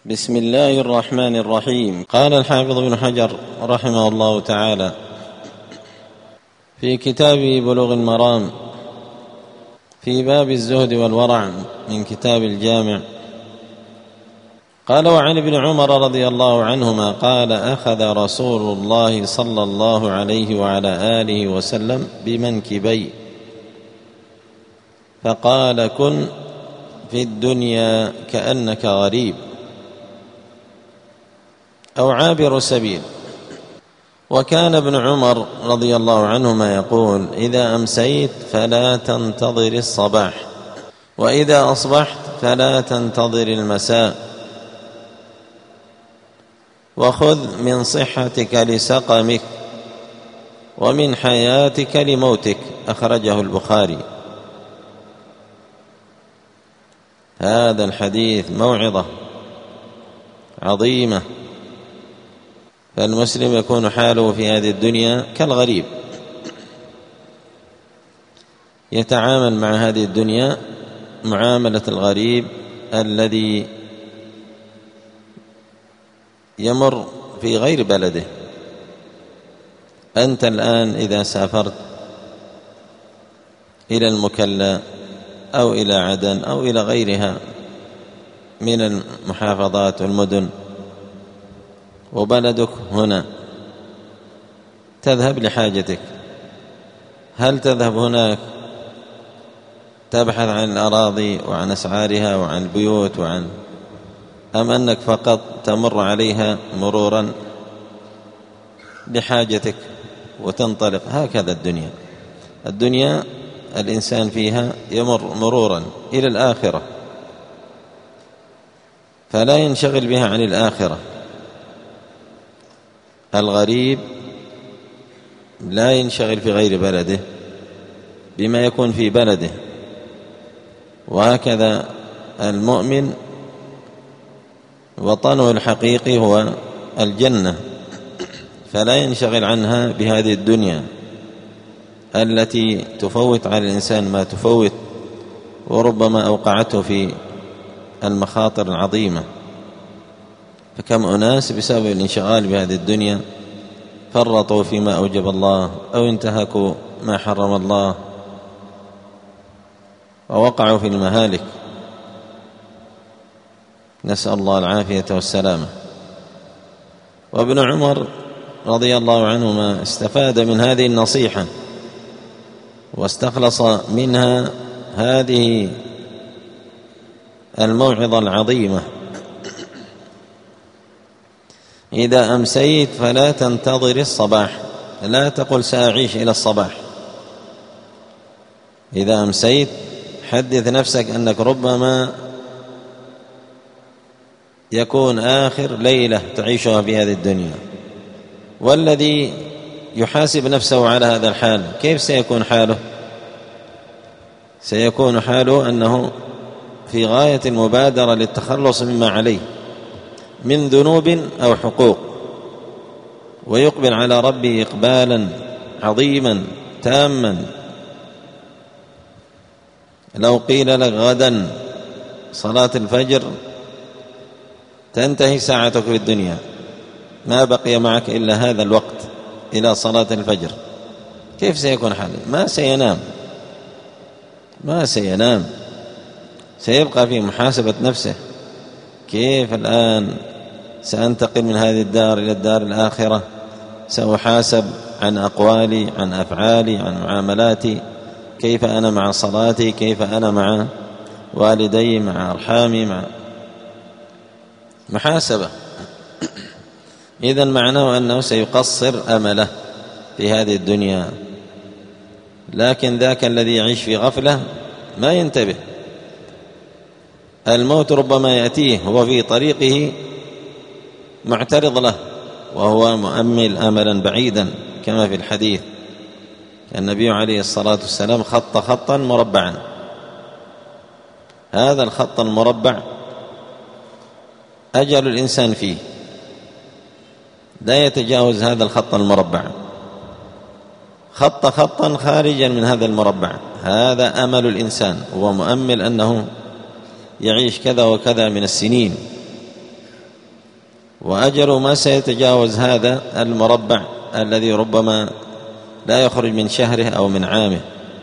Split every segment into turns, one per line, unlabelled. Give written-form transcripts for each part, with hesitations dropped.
بسم الله الرحمن الرحيم. قال الحافظ ابن حجر رحمه الله تعالى في كتابه بلوغ المرام في باب الزهد والورع من كتاب الجامع قال: وعن ابن عمر رضي الله عنهما قال: أخذ رسول الله صلى الله عليه وعلى آله وسلم بمنكبي فقال: كن في الدنيا كأنك غريب أو عابر سبيل. وكان ابن عمر رضي الله عنهما يقول: إذا أمسيت فلا تنتظر الصباح، وإذا أصبحت فلا تنتظر المساء، وخذ من صحتك لسقمك ومن حياتك لموتك. أخرجه البخاري. هذا الحديث موعظة عظيمة، فالمسلم يكون حاله في هذه الدنيا كالغريب، يتعامل مع هذه الدنيا معاملة الغريب الذي يمر في غير بلده. أنت الآن إذا سافرت إلى المكلا أو إلى عدن أو إلى غيرها من المحافظات والمدن وبلدك هنا، تذهب لحاجتك، هل تذهب هناك تبحث عن الأراضي وعن أسعارها وعن البيوت أم أنك فقط تمر عليها مرورا لحاجتك وتنطلق؟ هكذا الدنيا الإنسان فيها يمر مرورا إلى الآخرة، فلا ينشغل بها عن الآخرة. الغريب لا ينشغل في غير بلده بما يكون في بلده، وهكذا المؤمن وطنه الحقيقي هو الجنة، فلا ينشغل عنها بهذه الدنيا التي تفوت على الإنسان ما تفوت، وربما أوقعته في المخاطر العظيمة. فكم أناس بسبب الانشغال بهذه الدنيا فرطوا فيما أوجب الله أو انتهكوا ما حرم الله ووقعوا في المهالك، نسأل الله العافية والسلامة. وابن عمر رضي الله عنهما استفاد من هذه النصيحة واستخلص منها هذه الموعظة العظيمة: إذا أمسيت فلا تنتظر الصباح، لا تقل سأعيش إلى الصباح. إذا أمسيت حدث نفسك أنك ربما يكون آخر ليلة تعيشها في هذه الدنيا. والذي يحاسب نفسه على هذا الحال كيف سيكون حاله؟ سيكون حاله أنه في غاية المبادرة للتخلص مما عليه من ذنوب أو حقوق، ويقبل على ربه إقبالا عظيما تاما. لو قيل لك غدا صلاة الفجر تنتهي ساعتك في الدنيا، ما بقي معك إلا هذا الوقت إلى صلاة الفجر، كيف سيكون حاله؟ ما سينام، سيبقى في محاسبة نفسه: كيف الآن سأنتقل من هذه الدار إلى الدار الآخرة؟ سأحاسب عن أقوالي، عن أفعالي، عن معاملاتي، كيف أنا مع صلاتي، كيف أنا مع والدي، مع أرحامي، مع محاسبة. إذن معناه أنه سيقصر أمله في هذه الدنيا. لكن ذاك الذي يعيش في غفلة ما ينتبه، الموت ربما يأتيه هو في طريقه معترض له وهو مؤمل أملا بعيدا، كما في الحديث النبي عليه الصلاة والسلام خط خطا مربعا، هذا الخط المربع أجل الإنسان فيه، لا يتجاوز هذا الخط المربع، خط خطا خارجا من هذا المربع. هذا أمل الإنسان، هو مؤمل أنه يعيش كذا وكذا من السنين، وأجله ما سيتجاوز هذا المربع الذي ربما لا يخرج من شهره أو من عامه.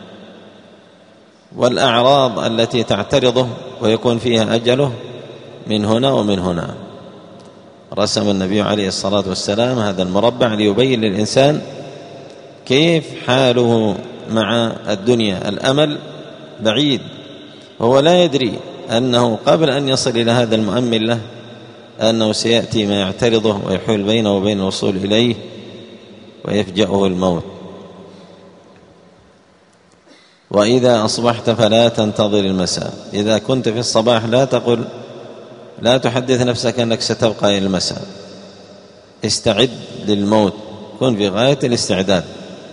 والأعراض التي تعترضه ويكون فيها أجله من هنا ومن هنا. رسم النبي عليه الصلاة والسلام هذا المربع ليبين للإنسان كيف حاله مع الدنيا. الأمل بعيد، هو لا يدري أنه قبل أن يصل إلى هذا المؤمل له أنه سيأتي ما يعترضه ويحول بينه وبين الوصول إليه ويفجأه الموت. وإذا أصبحت فلا تنتظر المساء. إذا كنت في الصباح لا تحدث نفسك أنك ستبقى إلى المساء، استعد للموت، كن في غاية الاستعداد،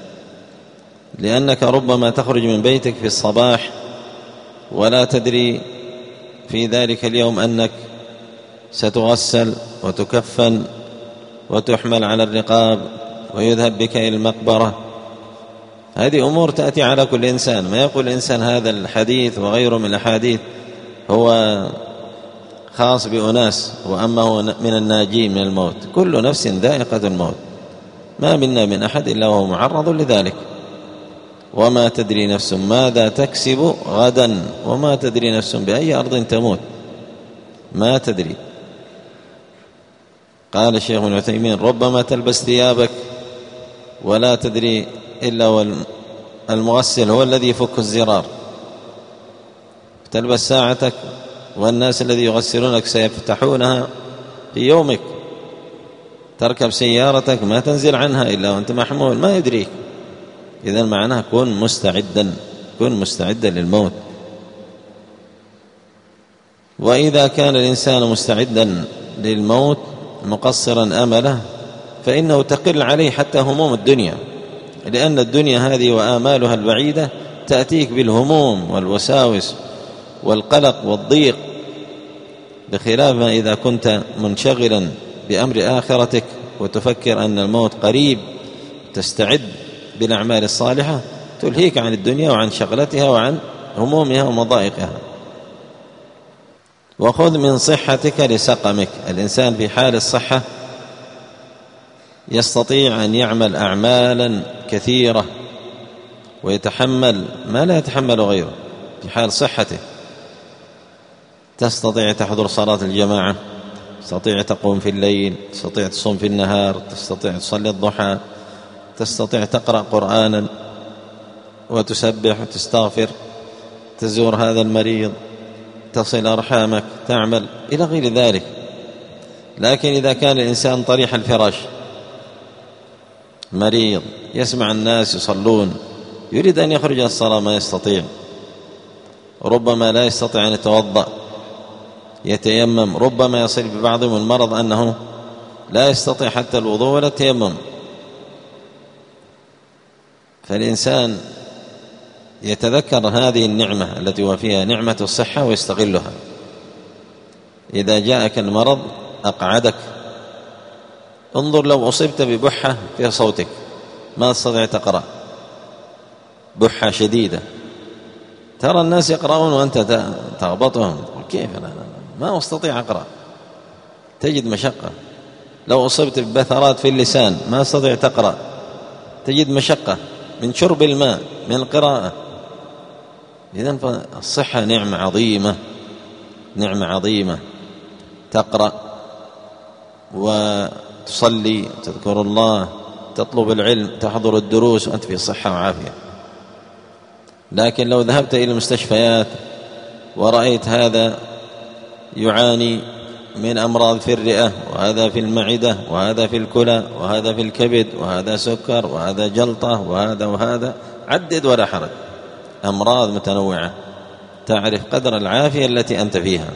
لأنك ربما تخرج من بيتك في الصباح ولا تدري في ذلك اليوم أنك ستغسل وتكفن وتحمل على الرقاب ويذهب بك إلى المقبرة. هذه أمور تأتي على كل إنسان. ما يقول الإنسان هذا الحديث وغيره من الأحاديث هو خاص بأناس وأما هو من الناجين من الموت. كل نفس ذائقة الموت، ما منا من أحد إلا وهو معرض لذلك. وما تدري نفس ماذا تكسب غدا وما تدري نفس بأي أرض تموت، ما تدري. قال الشيخ ابن عثيمين ربما تلبس ثيابك ولا تدري إلا والمغسل هو الذي يفك الزرار، تلبس ساعتك والناس الذي يغسلونك سيفتحونها في يومك، تركب سيارتك ما تنزل عنها إلا وأنت محمول ما يدريك. إذن معناه كن مستعدا للموت. وإذا كان الإنسان مستعدا للموت مقصرا أمله فإنه تقل عليه حتى هموم الدنيا، لأن الدنيا هذه وآمالها البعيدة تأتيك بالهموم والوساوس والقلق والضيق، بخلاف ما إذا كنت منشغلا بأمر آخرتك وتفكر أن الموت قريب، تستعد بالأعمال الصالحة تلهيك عن الدنيا وعن شغلتها وعن همومها ومضائقها. وخذ من صحتك لسقمك. الإنسان في حال الصحة يستطيع أن يعمل أعمالا كثيرة ويتحمل ما لا يتحمل غيره في حال صحته. تستطيع تحضر صلاة الجماعة، تستطيع تقوم في الليل، تستطيع تصوم في النهار، تستطيع تصلي الضحى، تستطيع تقرأ قرآنا وتسبح وتستغفر، تزور هذا المريض، تصل أرحامك، تعمل إلى غير ذلك. لكن إذا كان الإنسان طريح الفراش مريض يسمع الناس يصلون يريد أن يخرج الصلاة ما يستطيع، ربما لا يستطيع أن يتوضأ يتيمم، ربما يصل ببعضهم المرض أنه لا يستطيع حتى الوضوء ولا التيمم. فالإنسان يتذكر هذه النعمة التي هو فيها نعمة الصحة ويستغلها. إذا جاءك المرض أقعدك، انظر لو أصبت ببحة في صوتك ما تستطيع تقرأ، بحة شديدة، ترى الناس يقرؤون وأنت تغبطهم، كيف لا ما أستطيع أقرأ، تجد مشقة. لو أصبت ببثرات في اللسان ما أستطيع تقرأ، تجد مشقة من شرب الماء من القراءة. إذن فالصحة نعمة عظيمة، تقرأ وتصلي تذكر الله تطلب العلم تحضر الدروس وأنت في صحة وعافية. لكن لو ذهبت إلى المستشفيات ورأيت هذا يعاني من أمراض في الرئة وهذا في المعدة وهذا في الكلى وهذا في الكبد وهذا سكر وهذا جلطة وهذا عدد ولا حرج، أمراض متنوعة، تعرف قدر العافية التي أنت فيها.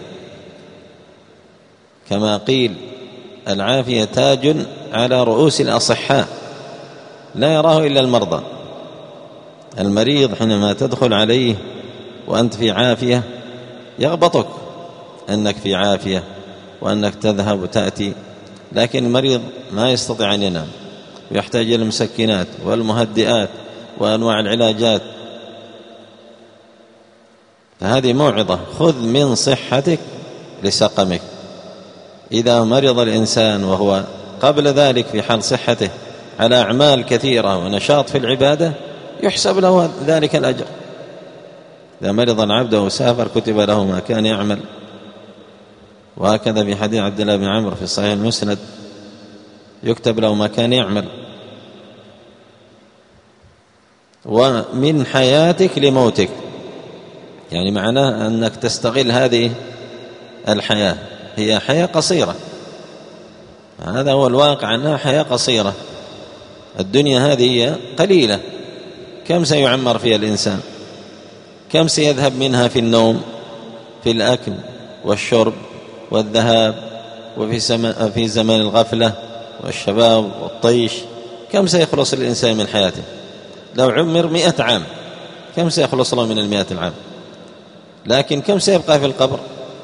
كما قيل العافية تاج على رؤوس الأصحاء لا يراه إلا المرضى. المريض حينما تدخل عليه وأنت في عافية يغبطك أنك في عافية وأنك تذهب وتأتي، لكن المريض ما يستطيع أن ينام ويحتاج إلى المسكنات والمهدئات وأنواع العلاجات. فهذه موعظة، خذ من صحتك لسقمك. إذا مرض الإنسان وهو قبل ذلك في حال صحته على أعمال كثيرة ونشاط في العبادة يحسب له ذلك الأجر. إذا مرض العبد وسافر كتب له ما كان يعمل. وهكذا في حديث عبد الله بن عمرو في صحيح المسند يكتب له ما كان يعمل. ومن حياتك لموتك، يعني معناه أنك تستغل هذه الحياة، هي حياة قصيرة، هذا هو الواقع، أنها حياة قصيرة. الدنيا هذه هي قليلة، كم سيعمر فيها الإنسان؟ كم سيذهب منها في النوم، في الأكل والشرب والذهاب، وفي زمن الغفلة والشباب والطيش. كم سيخلص الإنسان من حياته؟ لو عمر 100 عام كم سيخلص له من 100 عام؟ لكن كم سيبقى في القبر؟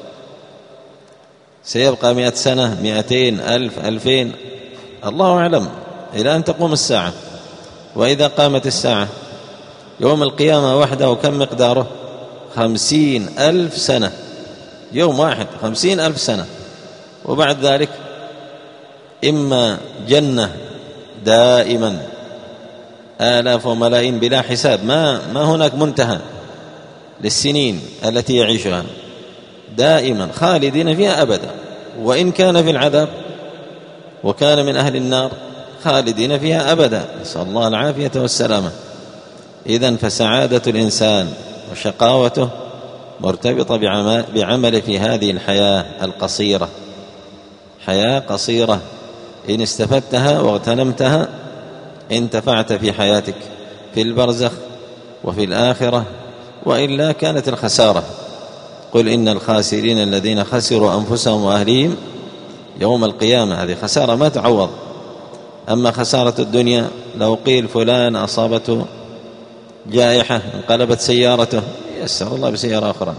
سيبقى 100 سنة، 200، 1000، 2000، الله أعلم، إلى أن تقوم الساعة. وإذا قامت الساعة يوم القيامة وحده كم مقداره؟ 50,000 سنة، يوم واحد 50,000 سنة. وبعد ذلك إما جنة دائما آلاف وملايين بلا حساب، ما هناك منتهى للسنين التي يعيشها، دائما خالدين فيها أبدا. وإن كان في العذاب وكان من أهل النار خالدين فيها أبدا، نسأل الله العافية والسلامة. إذن فسعادة الإنسان وشقاوته مرتبطة بعمله في هذه الحياة القصيرة، حياة قصيرة، إن استفدتها واغتنمتها انتفعت في حياتك في البرزخ وفي الآخرة، وإلا كانت الخسارة. قل إن الخاسرين الذين خسروا أنفسهم وأهليهم يوم القيامة، هذه خسارة ما تعوض. أما خسارة الدنيا لو قيل فلان أصابته جائحة انقلبت سيارته، يسر الله بسيارة أخرى،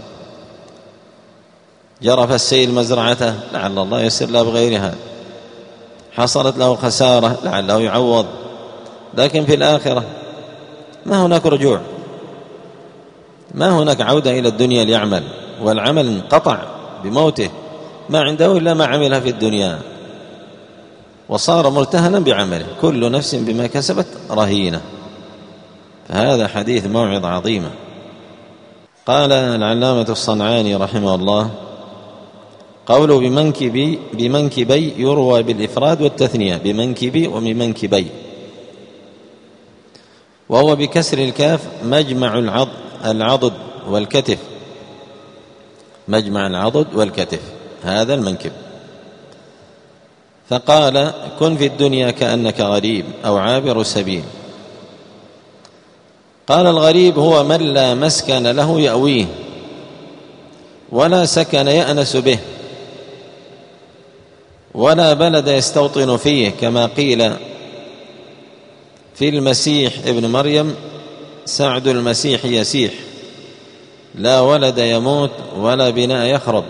جرف السيل مزرعته لعل الله يسر له بغيرها، حصلت له خسارة لعله يعوض. لكن في الآخرة ما هناك رجوع، ما هناك عودة إلى الدنيا ليعمل، والعمل انقطع بموته، ما عنده إلا ما عملها في الدنيا، وصار مرتهنا بعمله، كل نفس بما كسبت رهينة. فهذا حديث موعظة عظيمة. قال العلامة الصنعاني رحمه الله: قوله بمنكبي يروى بالإفراد والتثنية، بمنكبي وبمنكبي، وهو بكسر الكاف مجمع العضد والكتف، مجمع العضد والكتف، هذا المنكب. فقال: كن في الدنيا كأنك غريب أو عابر سبيل. قال: الغريب هو من لا مسكن له يأويه ولا سكن يأنس به ولا بلد يستوطن فيه، كما قيل في المسيح ابن مريم: سعد المسيح يسيح، لا ولد يموت ولا بناء يخرب.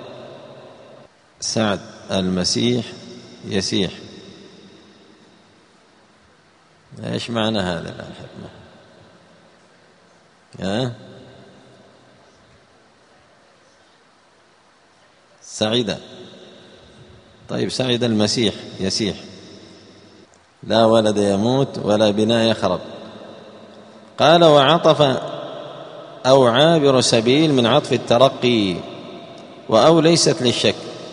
سعد المسيح يسيح، ايش معنى هذا الحكمة؟ سعيد، طيب سعيد المسيح يسيح، لا ولد يموت ولا بناء يخرب. قال: وعطف أو عابر سبيل من عطف الترقي، وأو ليست للشك،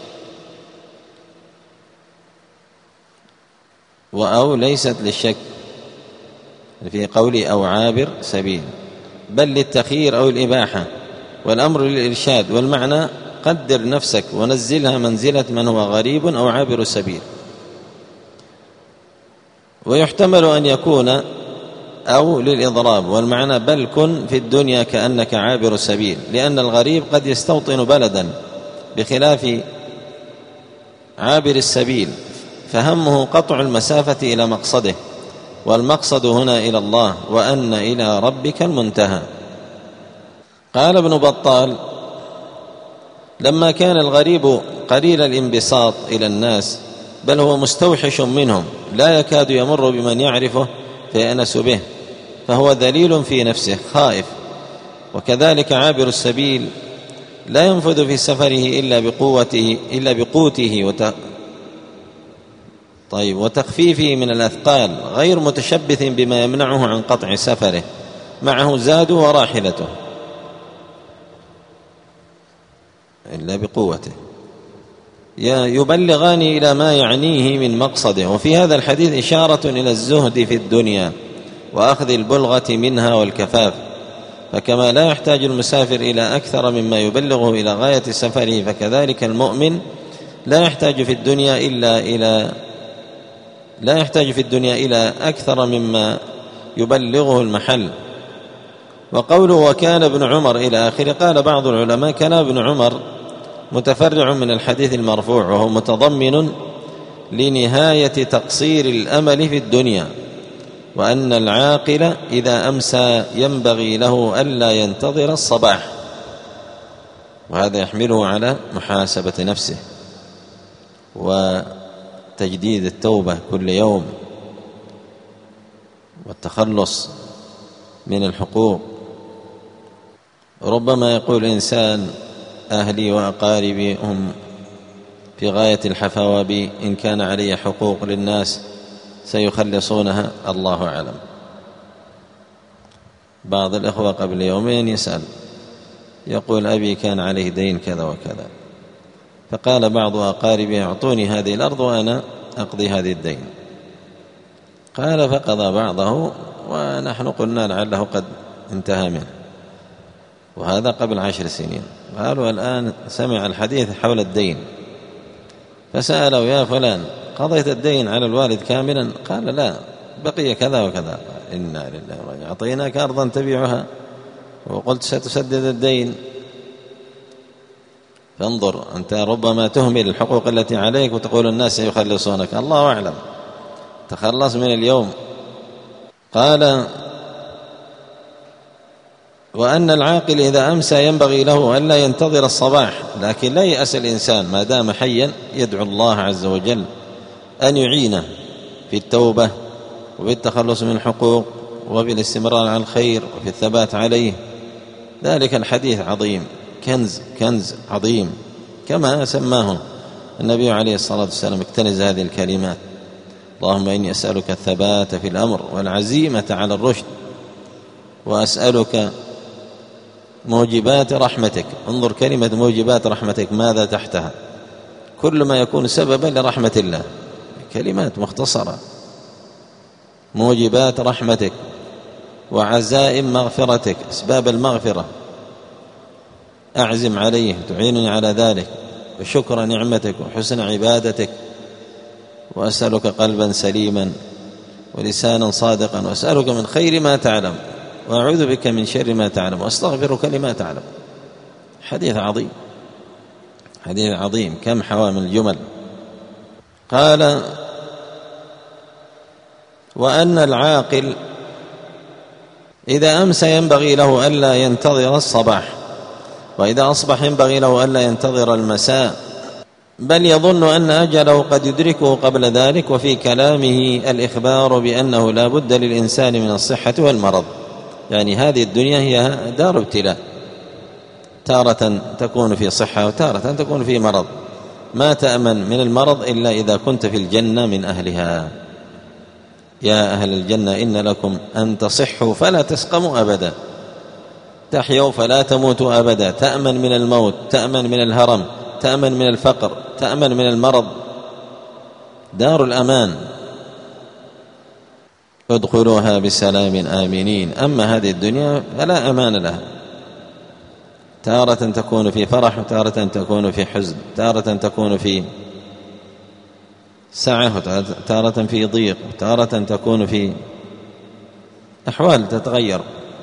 وأو ليست للشك في قولي أو عابر سبيل، بل للتخيير أو الإباحة، والأمر للإرشاد، والمعنى قدر نفسك ونزلها منزلة من هو غريب أو عابر سبيل. ويحتمل أن يكون أو للإضراب، والمعنى بل كن في الدنيا كأنك عابر سبيل، لأن الغريب قد يستوطن بلدا بخلاف عابر السبيل، فهمه قطع المسافة إلى مقصده، والمقصد هنا إلى الله، وأن إلى ربك المنتهى. قال ابن بطال: لما كان الغريب قليل الانبساط إلى الناس، بل هو مستوحش منهم، لا يكاد يمر بمن يعرفه فيأنس به، فهو ذليل في نفسه خائف. وكذلك عابر السبيل لا ينفذ في سفره إلا بقوته وتخفيفه من الأثقال، غير متشبث بما يمنعه عن قطع سفره، معه زاد وراحلته إلا بقوته، يبلغان إلى ما يعنيه من مقصده. وفي هذا الحديث إشارة إلى الزهد في الدنيا وأخذ البلغة منها والكفاف، فكما لا يحتاج المسافر إلى أكثر مما يبلغه إلى غاية سفره، فكذلك المؤمن لا يحتاج في الدنيا إلى أكثر مما يبلغه المحل. وقوله وكان ابن عمر إلى آخره، قال بعض العلماء كان ابن عمر متفرع من الحديث المرفوع، وهو متضمن لنهاية تقصير الأمل في الدنيا، وأن العاقل إذا أمسى ينبغي له ألا ينتظر الصباح، وهذا يحمله على محاسبة نفسه وتجديد التوبة كل يوم والتخلص من الحقوق. ربما يقول الإنسان أهلي وأقاربي هم في غاية الحفاوة بي، إن كان علي حقوق للناس سيخلصونها، الله أعلم. بعض الأخوة قبل يومين يسأل يقول أبي كان عليه دين كذا وكذا، فقال بعض أقاربي أعطوني هذه الأرض وأنا أقضي هذه الدين، قال فقضى بعضه ونحن قلنا لعله قد انتهى منه، وهذا قبل 10 سنين. قالوا الآن سمع الحديث حول الدين فسألوا يا فلان قضيت الدين على الوالد كاملا؟ قال لا، بقي كذا وكذا. إنا لله وإنا، أعطيناك أرضا تبيعها وقلت ستسدد الدين، فانظر أنت ربما تهمل الحقوق التي عليك وتقول الناس سيخلصونك، الله أعلم، تخلص من اليوم. قال وأن العاقل إذا أمسى ينبغي له ألا ينتظر الصباح، لكن لا يأس الإنسان ما دام حيا يدعو الله عز وجل أن يعينه في التوبة وبالتخلص من الحقوق وبالاستمرار على الخير وفي الثبات عليه. ذلك الحديث عظيم، كنز عظيم كما سماه النبي عليه الصلاة والسلام. اكتنز هذه الكلمات: اللهم إني أسألك الثبات في الأمر والعزيمة على الرشد، وأسألك موجبات رحمتك. انظر كلمة موجبات رحمتك ماذا تحتها؟ كل ما يكون سببا لرحمة الله، كلمات مختصرة. موجبات رحمتك وعزائم مغفرتك، أسباب المغفرة أعزم عليه تعينني على ذلك، وشكر نعمتك وحسن عبادتك، وأسألك قلبا سليما ولسانا صادقا، وأسألك من خير ما تعلم وأعوذ بك من شر ما تعلم وأستغفرك لما تعلم. حديث عظيم، حديث عظيم، كم حوى من الجمل. قال وأن العاقل إذا أمسى ينبغي له ألا ينتظر الصباح، وإذا أصبح ينبغي له ألا ينتظر المساء، بل يظن أن أجله قد يدركه قبل ذلك. وفي كلامه الإخبار بأنه لا بد للإنسان من الصحة والمرض، يعني هذه الدنيا هي دار ابتلاء، تارة تكون في صحة وتارة تكون في مرض. ما تأمن من المرض إلا إذا كنت في الجنة من أهلها. يا أهل الجنة إن لكم أن تصحوا فلا تسقموا أبدا، تحيوا فلا تموتوا أبدا. تأمن من الموت، تأمن من الهرم، تأمن من الفقر، تأمن من المرض، دار الأمان. ادخلوها بسلام آمنين. أما هذه الدنيا فلا أمان لها، تارة تكون في فرح وتارة تكون في حزن، تارة تكون في سعة وتارة في ضيق، وتارة تكون في أحوال تتغير.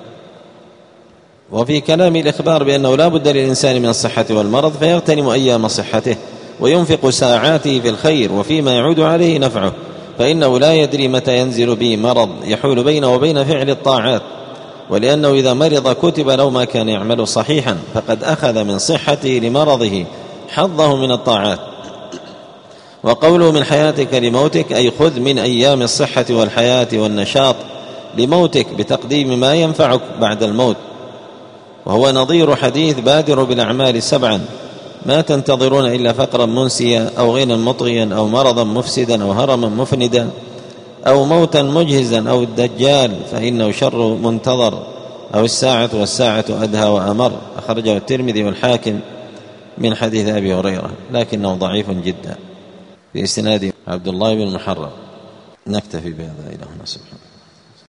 وفي كلام الإخبار بأنه لا بد للإنسان من الصحة والمرض، فيغتنم أيام صحته وينفق ساعاته في الخير وفيما يعود عليه نفعه، فإنه لا يدري متى ينزل به مرض يحول بينه وبين فعل الطاعات، ولأنه إذا مرض كتب له ما كان يعمل صحيحا، فقد أخذ من صحته لمرضه حظه من الطاعات. وقوله من حياتك لموتك، أي خذ من أيام الصحة والحياة والنشاط لموتك بتقديم ما ينفعك بعد الموت. وهو نظير حديث بادروا بالأعمال 7 ما تنتظرون إلا فقرا منسيا أو غنى مطغيا أو مرضا مفسدا أو هرما مفندا أو موتا مجهزا أو الدجال فإنه شر منتظر أو الساعة والساعة أدهى وأمر. أخرجه الترمذي والحاكم من حديث أبي هريرة لكنه ضعيف جدا في إسناد عبد الله بن محرم. نكتفي بهذا إلى هنا. سبحانه.